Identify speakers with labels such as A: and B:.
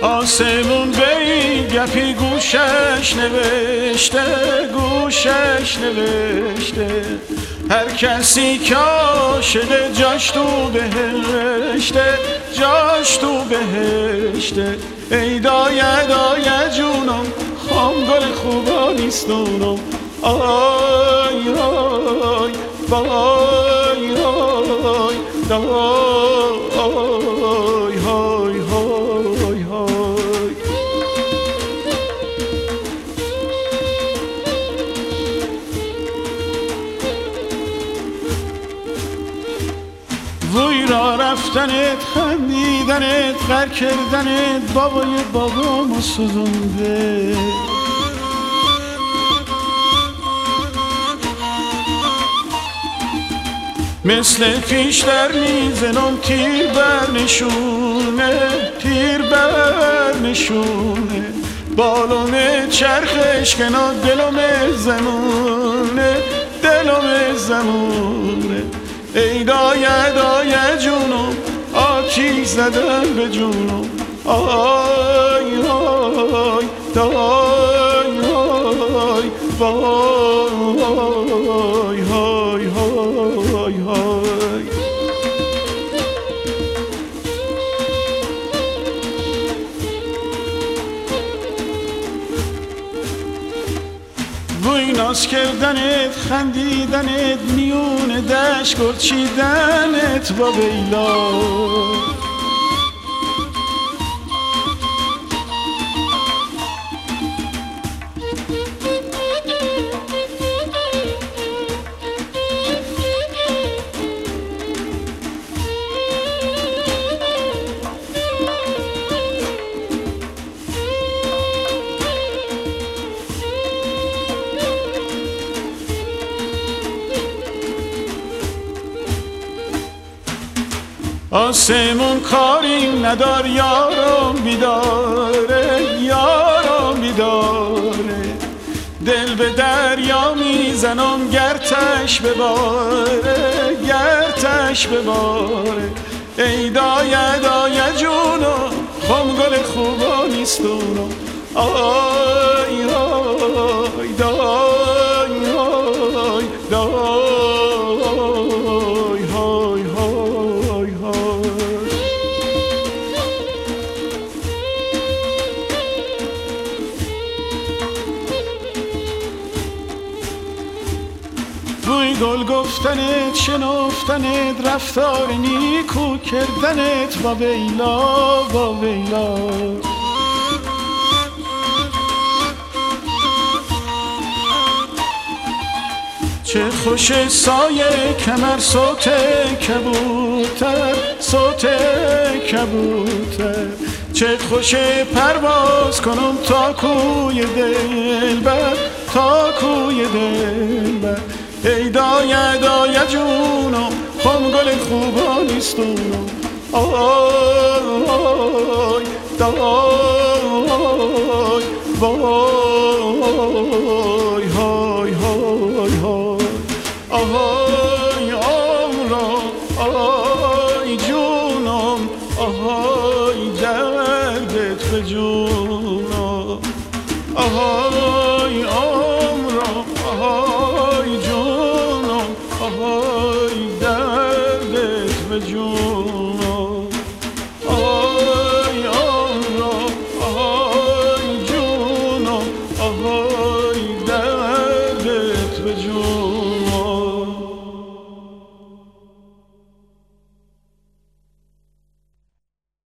A: آسمون به گپی گوشش نوشته، گوشش نوشته، هر کسی که عاشق جاش تو بهشته، جاش تو بهشته. ای دایه دایه جونم، خام گل خوبا نیستونم. آی آی وای آی دای های های های. وی را رفتنت، خندیدنت، غر کردنت بابای بابامو سوزونده. مثل پیشتر میزنم تیر بر نشونه، تیر بر نشونه. بالون چرخش کنار دلم زمونه، دلم زمونه. ای دایه دایه جونم، آتیش زدن به جونم. آی آی دای آی وای های های های. وی ناز کردنت، خندیدنت، میون دشت گرچیدنت با بیلا. آسمون کاری ندار یارم بیداره، یارم بیداره. دل به دریا میزنم گرتش بباره، گرتش بباره. ای دایه دایه جونم، خم گل خوبا نیستونم. آی آی دای آی دای. روی گل گفتنت، شنفتنت، رفتار نیکو کردنت با ویلا، با ویلا. چه خوش سایه کمر، صوت کبوتر، صوت کبوتر. چه خوش پرواز کنم تا کوی دلبر، تا کوی دلبر. ای دایه دایه جونم، خم گل خوبا نیستونم. آی دای وای های های های.